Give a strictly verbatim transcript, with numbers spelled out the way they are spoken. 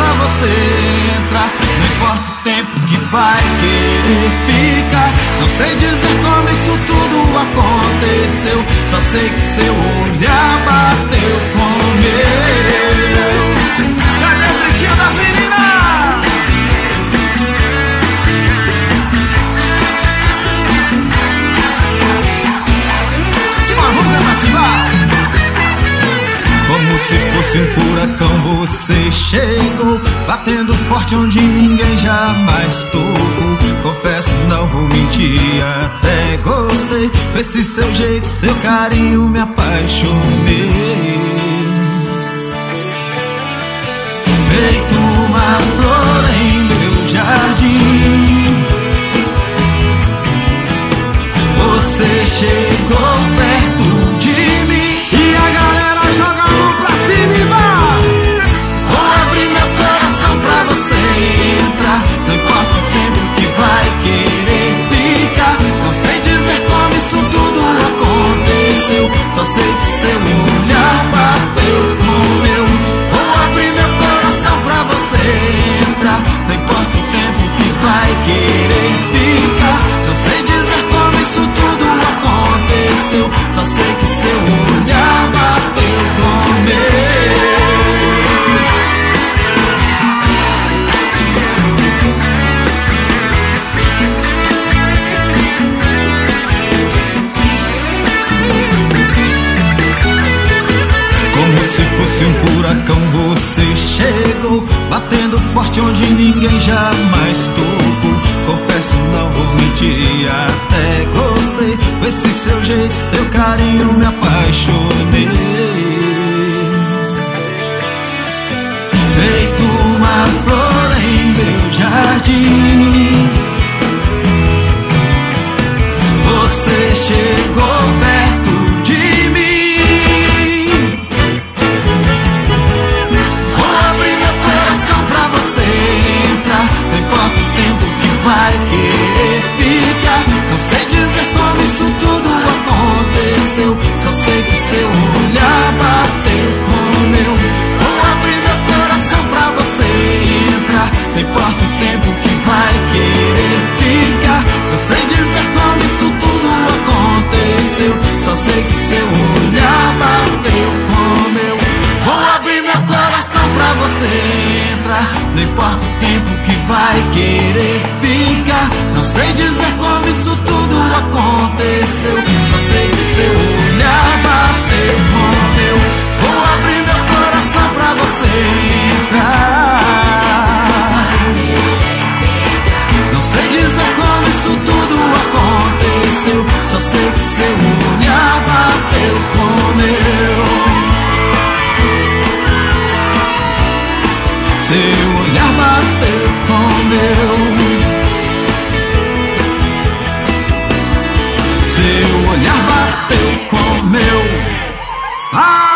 pra você entrar. Não importa o tempo que vai querer ficar. Não sei dizer como isso tudo aconteceu. Só sei que seu olhar bateu com o meu. Cadê o gritinho das meninas? Simbora, vamos cantar, simbora. Como se fosse um furacão você chegou, batendo forte onde ninguém jamais tocou. Confesso, não vou mentir, até gostei. Com esse seu jeito, seu carinho, me apaixonei. Feito uma flor em meu jardim, você chegou perto de mim e a galera joga a mão pra cima e vai. Vou abrir meu coração pra você entrar. Não importa o tempo que vai querer ficar. Não sei dizer como isso tudo aconteceu. Só sei que seu olhar bateu com o meu. Vou abrir meu coração pra você entrar. Não importa o tempo que vai querer ficar. Não sei dizer como isso tudo aconteceu. Só sei que seu olhar bateu com o meu. Como se fosse um furacão você chegou, batendo forte onde ninguém jamais tocou. Confesso, não vou mentir, até gostei. Com esse seu jeito, seu carinho, me apaixonei. Feito uma flor em meu jardim, você chegou perto de mim. Vou abrir meu coração pra você entrar. Não importa o tempo que vai querer ficar. Não sei dizer como isso tudo aconteceu. Só sei que seu olhar bateu com o meu. Vou abrir meu coração pra você entrar. Não importa o tempo que vai querer ficar. Não sei dizer como isso tudo aconteceu. Só sei que seu olhar bateu com o meu. Vou abrir meu coração pra você entrar. Não importa o tempo que vai querer ficar. Não sei dizer como isso tudo aconteceu. Só sei que seu olhar bateu com o meu. Vou abrir meu coração pra você entrar. Não sei dizer como isso tudo aconteceu. Só sei que seu olhar bateu com o meu. Seu olhar bateu com o meu. Seu olhar bateu com o meu. Vai!